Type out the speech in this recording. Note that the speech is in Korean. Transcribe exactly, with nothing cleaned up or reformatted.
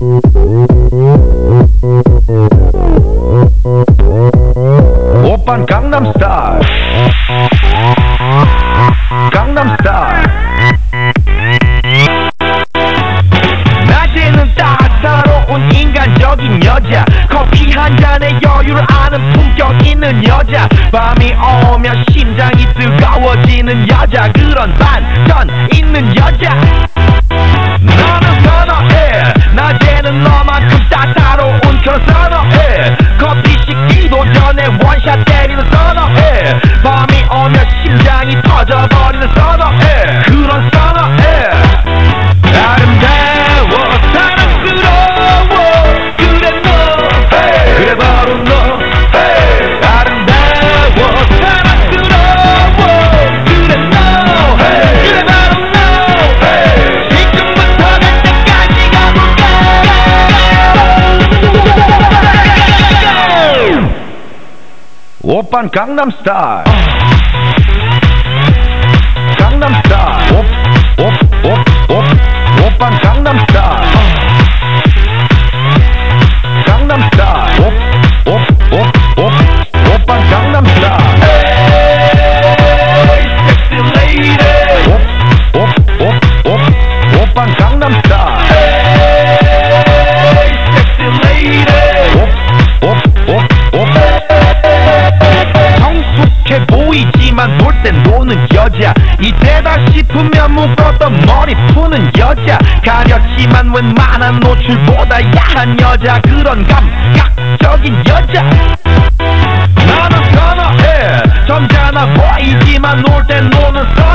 오빤 강남스타일 강남스타일 낮에는 따사로운 인간적인 여자 커피 한 잔에 여유를 아는 품격 있는 여자 밤이 오면 심장이 뜨거워지는 여자 그런 반전 있는 여자 너는 선호해 낮에는 너만큼 따사로운 그런 선호해 커피 식기도 전에 원샷 때리는 선호해 밤이 오면 심장이 터져버리는 선호해 그런 선호해 아름다워 사랑스러워 그래 너 hey. 그래 바로 너 hey. 아름다워 사랑스러워 그래 너 hey. 그래 바로 너 hey. 지금부터 갈 때까지 가볼까 오빤 강남스타일 강남스타일 옵옵옵옵 오빤 강남스타일 강남스타일 옵옵옵옵 오빤 강남스타일 Hey sexy lady 옵옵옵옵 오빤 강남스타일 Hey sexy lady 옵옵옵옵 성숙해 보이지만 놀 땐 노는 여자 이때다 싶으면 묶었던 머리 푸는 여자 가렸지만 웬만한 노출보다 야한 여자 그런 감각적인 여자 나는 선호해 점잖아 보이지만 놀 땐 노는 선